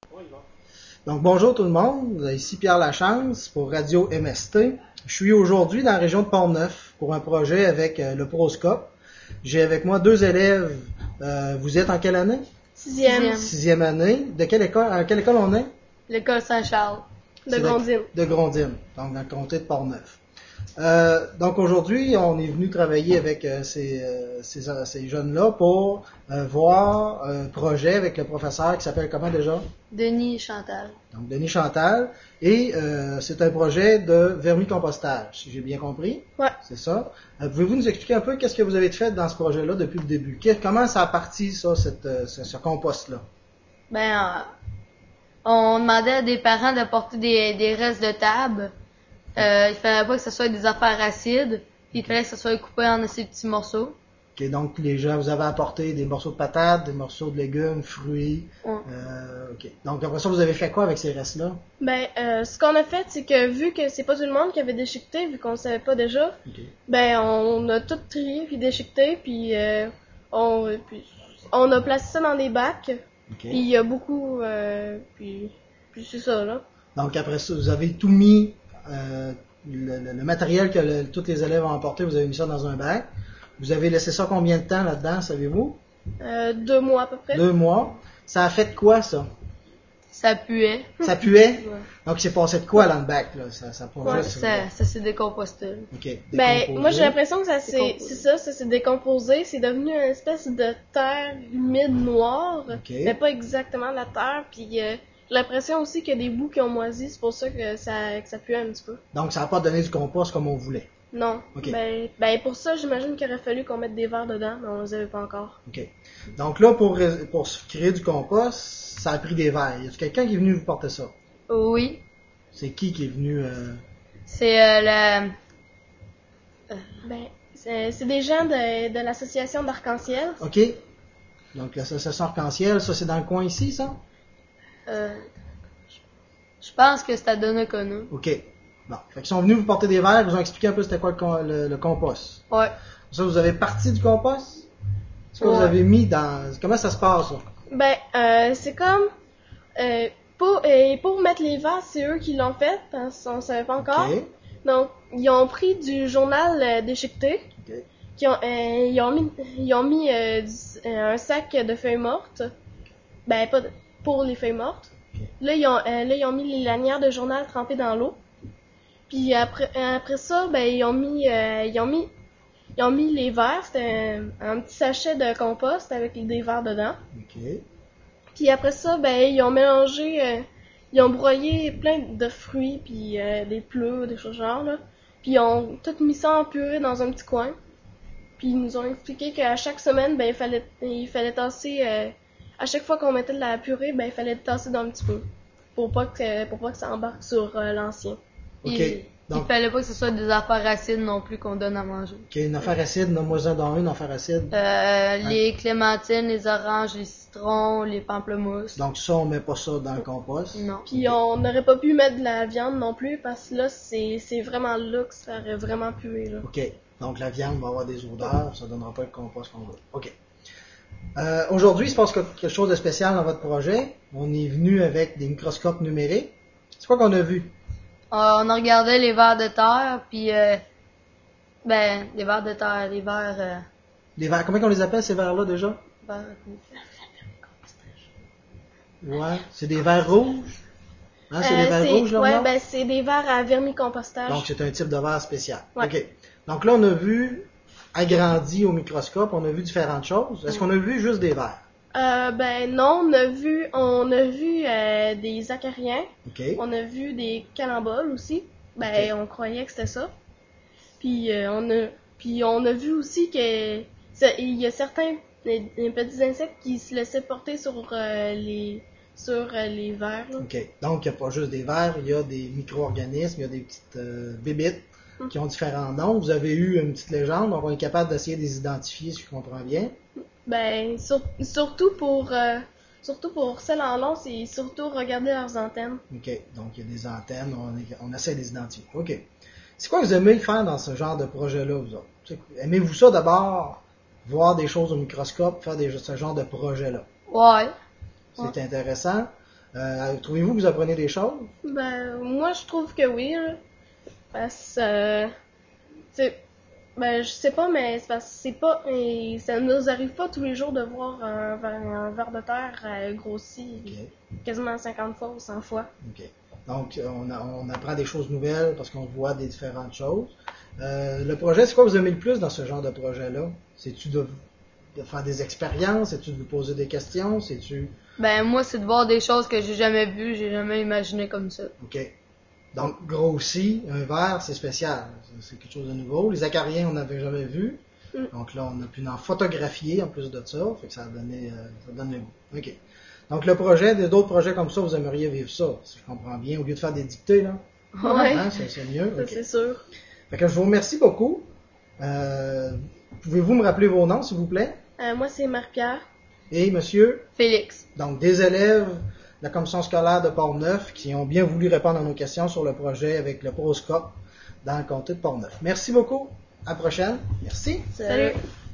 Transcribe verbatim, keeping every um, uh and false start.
Donc bonjour tout le monde, ici Pierre Lachance pour Radio M S T. Je suis aujourd'hui dans la région de Pont-Neuf pour un projet avec euh, le Proscope. J'ai avec moi deux élèves. Euh, vous êtes en quelle année? Sixième. Sixième année. De quelle école? À quelle école on est? L'école Saint-Charles. De C'est Grondines. De, de Grondines, donc dans le comté de Pont-Neuf. Euh, donc aujourd'hui, on est venu travailler avec euh, ces, euh, ces, ces jeunes-là pour euh, voir un projet avec le professeur qui s'appelle comment déjà? Denis Chantal. Donc Denis Chantal. Et euh, c'est un projet de vermicompostage, si j'ai bien compris. Ouais. C'est ça. Euh, pouvez-vous nous expliquer un peu qu'est-ce que vous avez fait dans ce projet-là depuis le début? Qu'est, comment ça a parti, ça, cette, euh, ce, ce compost-là? Ben, euh, on demandait à des parents d'apporter des, des restes de table. Euh, il fallait pas que ce soit des affaires acides. Puis il fallait que ce soit coupé en assez petits morceaux. Okay, donc les gens, vous avez apporté des morceaux de patates, des morceaux de légumes, fruits. Ouais. Euh, ok. Donc après ça, vous avez fait quoi avec ces restes-là? Ben, euh, ce qu'on a fait, c'est que vu que c'est pas tout le monde qui avait déchiqueté, vu qu'on le savait pas déjà, Okay. ben on a tout trié puis déchiqueté, puis euh, on, puis on a placé ça dans des bacs. Okay. Puis il y a beaucoup, euh, puis, puis c'est ça là. Donc après ça, vous avez tout mis, euh, le, le, le matériel que le, tous les élèves ont emporté, vous avez mis ça dans un bac. Vous avez laissé ça combien de temps là-dedans, savez-vous? Euh, deux mois à peu près. Deux mois. Ça a fait de quoi, ça? Ça puait. Ça puait? Ouais. Donc, il s'est passé de quoi dans le bac, là? Ça, ça, Ouais, ça, ça s'est décomposté. OK. Ben, moi, j'ai l'impression que ça s'est, c'est ça, ça s'est décomposé. C'est devenu une espèce de terre humide noire. Okay. Mais pas exactement de la terre. Puis, euh, j'ai l'impression aussi qu'il y a des bouts qui ont moisi. C'est pour ça que ça, que ça pue un petit peu. Donc, ça n'a pas donné du compost comme on voulait? Non. Okay. Ben, ben, pour ça, j'imagine qu'il aurait fallu qu'on mette des verres dedans, mais on les avait pas encore. OK. Donc là, pour, pour créer du compost, ça a pris des verres. Y a-t-il quelqu'un qui est venu vous porter ça? Oui. C'est qui qui est venu? Euh... C'est euh, la... Euh, ben, c'est, c'est des gens de, de l'association d'Arc-en-Ciel. OK. Donc l'association Arc-en-Ciel, ça c'est dans le coin ici, ça? Euh, je pense que c'est à Donnacona. OK. Bon. Fait qu'ils sont venus vous porter des verres, ils vous ont expliqué un peu c'était quoi le, le, le compost. Ouais. Ça, vous avez parti du compost? Ce que ouais. vous avez mis dans... Comment ça se passe, ça? Ben, euh, c'est comme... Euh, pour, euh, pour mettre les verres, c'est eux qui l'ont fait, parce qu'on savait pas encore. Okay. Donc, ils ont pris du journal euh, déchiqueté. Okay. Qui ont, euh, ils ont mis, ils ont mis euh, du, euh, un sac de feuilles mortes. Ben, pas de, pour les feuilles mortes. Okay. Là, ils ont, euh, là, ils ont mis les lanières de journal trempées dans l'eau. Puis après, après ça, ben, ils ont mis, euh, ils ont mis, ils ont mis les verres. C'était un, un petit sachet de compost avec des verres dedans. Okay. Puis après ça, ben, ils ont mélangé, euh, ils ont broyé plein de fruits, puis euh, des pleurs, des choses genre, là. Puis ils ont tout mis ça en purée dans un petit coin. Puis ils nous ont expliqué qu'à chaque semaine, ben, il fallait, il fallait tasser, euh, à chaque fois qu'on mettait de la purée, ben, il fallait tasser d'un petit peu. Pour pas que, pour pas que ça embarque sur euh, l'ancien. OK. Il, Donc, il fallait pas que ce soit des affaires acides non plus qu'on donne à manger. OK, une affaire acide, nomme-moi-en dans une affaire acide. Euh, Hein? Les clémentines, les oranges, les citrons, les pamplemousses. Donc ça, on met pas ça dans le compost. Non. Puis on n'aurait pas pu mettre de la viande non plus, parce que là, c'est, c'est vraiment là que ça aurait vraiment pué, là. OK. Donc la viande va avoir des odeurs, ça donnera pas le compost qu'on veut. OK. Euh, aujourd'hui, il se passe quelque chose de spécial dans votre projet. On est venu avec des microscopes numériques. C'est quoi qu'on a vu? Euh, on a regardé les vers de terre, puis euh, ben, les vers de terre, les vers... Euh, Des verres, comment on les appelle ces verres-là déjà? vers Ouais, c'est des verres rouges. Hein, c'est Euh, des verres c'est, rouges là, ouais, non? ben, c'est des verres à vermicompostage. Donc c'est un type de verre spécial. Ouais. OK. Donc là, on a vu agrandi au microscope, on a vu différentes choses. Est-ce qu'on a vu juste des verres? Euh, ben non, on a vu, on a vu euh, des acariens, OK. on a vu des caramboles aussi. Ben, Okay. on croyait que c'était ça. Puis euh, on a, puis on a vu aussi que ça, il y a certains des, des petits insectes qui se laissaient porter sur euh, les, sur euh, les vers. Là. OK. Donc il n'y a pas juste des vers, il y a des micro-organismes, il y a des petites euh, bébites Mm. qui ont différents noms. Vous avez eu une petite légende, donc on est capable d'essayer de les identifier, si je comprends bien. Ben sur, surtout pour euh, surtout pour celles en long, c'est surtout regarder leurs antennes. OK. Donc, il y a des antennes, on, est, on essaie de les identifier. OK. C'est quoi que vous aimez faire dans ce genre de projet-là, vous autres? Aimez-vous ça d'abord, voir des choses au microscope, faire des, ce genre de projet-là? Ouais. C'est Ouais. intéressant. Euh, trouvez-vous que vous apprenez des choses? Ben, moi, je trouve que oui, là. Parce que, euh, c'est, ben, je sais pas, mais c'est parce que c'est pas, et ça nous arrive pas tous les jours de voir un, un ver de terre euh, grossi Okay. quasiment cinquante fois ou cent fois. OK. Donc, on, a, on apprend des choses nouvelles parce qu'on voit des différentes choses. Euh, le projet, c'est quoi que vous aimez le plus dans ce genre de projet-là? C'est-tu de, de faire des expériences? C'est-tu de vous poser des questions? C'est-tu... Ben, moi, c'est de voir des choses que j'ai jamais vues, j'ai jamais imaginé comme ça. OK. Donc, grossi, un verre, c'est spécial. C'est quelque chose de nouveau. Les acariens, on n'avait jamais vu. Mm. Donc là, on a pu en photographier en plus de ça. Fait que ça a donné, euh, ça donne le goût. OK. Donc, le projet, d'autres projets comme ça, vous aimeriez vivre ça, si je comprends bien, au lieu de faire des dictées, là. Ouais, Hein, c'est, c'est mieux. ça OK. c'est sûr. Fait que je vous remercie beaucoup. Euh, pouvez-vous me rappeler vos noms, s'il vous plaît? Euh, moi, c'est Marie-Pierre. Et monsieur? Félix. Donc, des élèves de la commission scolaire de Portneuf qui ont bien voulu répondre à nos questions sur le projet avec le Proscope dans le comté de Portneuf. Merci beaucoup. À la prochaine. Merci. Salut. Salut.